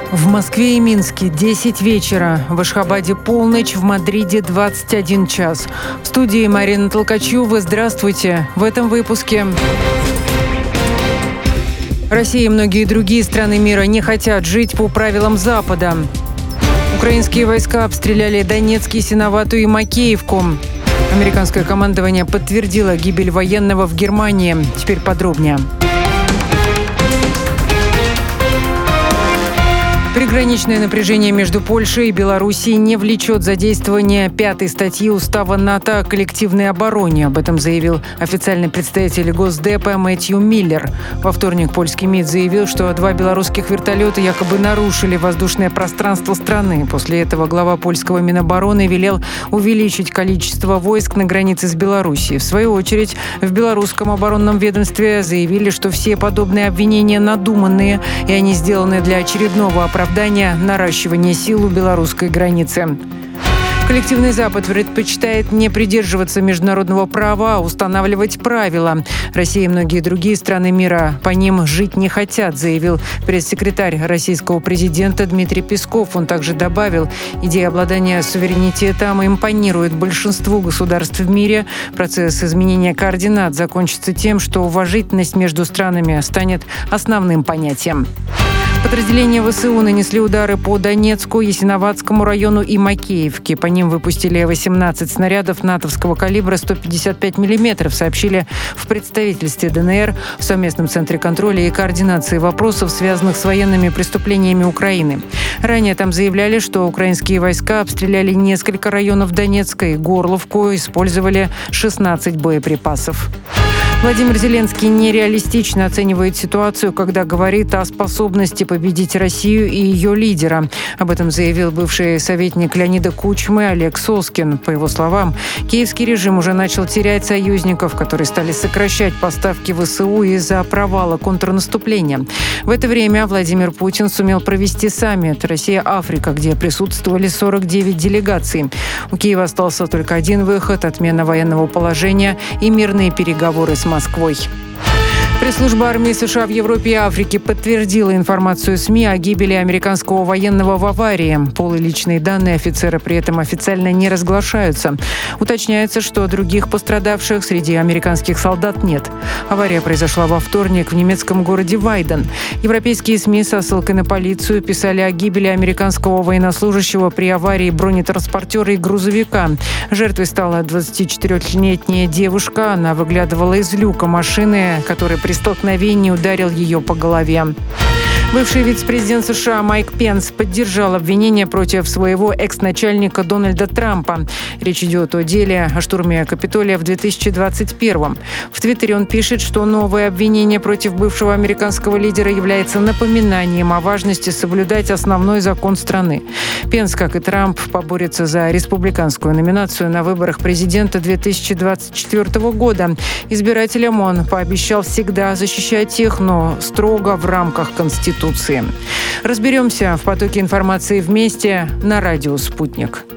В Москве и Минске 10 вечера, в Ашхабаде полночь, в Мадриде 21 час. В студии Марина Толкачева. Здравствуйте. В этом выпуске. Россия и многие другие страны мира не хотят жить по правилам Запада. Украинские войска обстреляли Донецк, Ясиноватую и Макеевку. Американское командование подтвердило гибель военного в Германии. Теперь подробнее. Приграничное напряжение между Польшей и Белоруссией не влечет задействование 5-й статьи Устава НАТО о коллективной обороне. Об этом заявил официальный представитель Госдепа Мэтью Миллер. Во вторник польский МИД заявил, что 2 белорусских вертолета якобы нарушили воздушное пространство страны. После этого глава польского Минобороны велел увеличить количество войск на границе с Белоруссией. В свою очередь, в белорусском оборонном ведомстве заявили, что все подобные обвинения надуманные, и они сделаны для очередного оправдания наращивания сил у белорусской границы. Коллективный Запад предпочитает не придерживаться международного права, а устанавливать правила. Россия и многие другие страны мира по ним жить не хотят, заявил пресс-секретарь российского президента Дмитрий Песков. Он также добавил, идея обладания суверенитетом импонирует большинству государств в мире. Процесс изменения координат закончится тем, что уважительность между странами станет основным понятием. Подразделения ВСУ нанесли удары по Донецку, Ясиноватскому району и Макеевке. По ним выпустили 18 снарядов натовского калибра 155 мм, сообщили в представительстве ДНР в совместном центре контроля и координации вопросов, связанных с военными преступлениями Украины. Ранее там заявляли, что украинские войска обстреляли несколько районов Донецка и Горловку, использовали 16 боеприпасов. Владимир Зеленский нереалистично оценивает ситуацию, когда говорит о способности победить Россию и ее лидера. Об этом заявил бывший советник Леонида Кучмы Олег Соскин. По его словам, киевский режим уже начал терять союзников, которые стали сокращать поставки ВСУ из-за провала контрнаступления. В это время Владимир Путин сумел провести саммит «Россия-Африка», где присутствовали 49 делегаций. У Киева остался только один выход – отмена военного положения и мирные переговоры с Москвой. Пресс-служба армии США в Европе и Африке подтвердила информацию СМИ о гибели американского военного в аварии. Пол и личные данные офицера при этом официально не разглашаются. Уточняется, что других пострадавших среди американских солдат нет. Авария произошла во вторник в немецком городе Вайден. Европейские СМИ со ссылкой на полицию писали о гибели американского военнослужащего при аварии бронетранспортера и грузовика. Жертвой стала 24-летняя девушка. Она выглядывала из люка машины, который при столкновении ударил ее по голове. Бывший вице-президент США Майк Пенс поддержал обвинения против своего экс-начальника Дональда Трампа. Речь идет о деле о штурме Капитолия в 2021. В Твиттере он пишет, что новое обвинение против бывшего американского лидера является напоминанием о важности соблюдать основной закон страны. Пенс, как и Трамп, поборется за республиканскую номинацию на выборах президента 2024 года. Избирателям он пообещал всегда защищать их, но строго в рамках Конституции. Разберемся в потоке информации вместе на радио «Спутник».